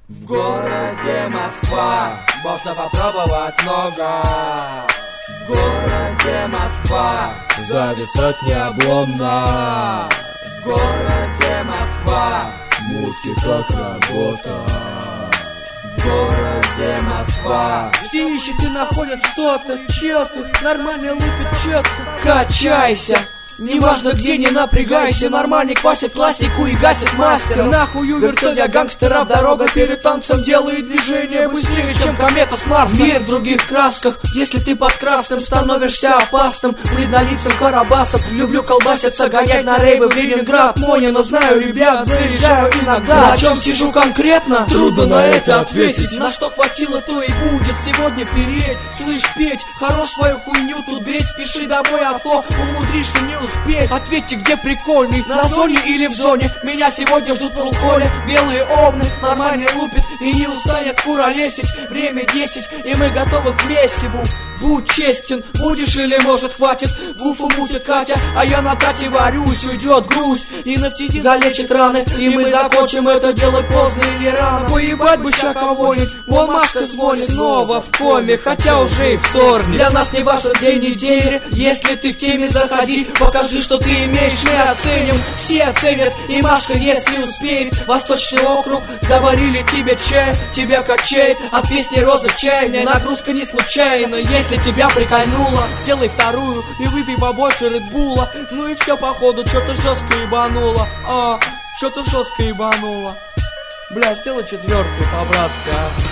В городе Москва можно попробовать много. В городе Москва зависать не обломно. В городе Москва мутки как работа. В городе Москва все ищут и находят что-то, чё-то, нормально лупит четко. Качайся! Неважно где, не напрягайся. Нормальный квасит классику и гасит мастера. Нахую вертолет для гангстеров. Дорога перед танцем делает движение быстрее, чем комета с Марса. Мир в других красках. Если ты под красным, становишься опасным, бледнолицым карабасом. Люблю колбаситься, гонять на рейвы в Ленинград. Монина знаю, ребят, заряжаю иногда. На чем сижу конкретно? Трудно на это ответить. На что хватило, то и будет. Сегодня переть, слышь, петь, хорош свою хуйню тут греть. Спеши домой, а то умудришься не успеть. Ответьте, где прикольный, на зоне или в зоне? Меня сегодня ждут в рулколе. Белые овны, нормальный лупит и не устанет куролесить. Время 10, и мы готовы к мессиву. Будь честен, будешь или может хватит. Гуфу мутит Катя, а я на Кате варюсь. Уйдет грусть, и нафтизин залечит раны. И мы закончим это дело поздно или рано. Поебать бы ща кого-нибудь. Вон Машка звонит, снова в коме, хотя уже и вторник. Для нас не важен день недели. Если ты в теме, заходи, покажи, что ты имеешь. Мы оценим, все оценят. И Машка, если успеет, Восточный округ, заварили тебе чай. Тебя качает от песни «Роза чайная». Нагрузка не случайна. Если тебя прикольнуло, сделай вторую и выпей побольше Редбула. Ну и все, походу, что-то жестко ебануло. Что-то жестко ебануло. Бля, сделай четвертую по-братски,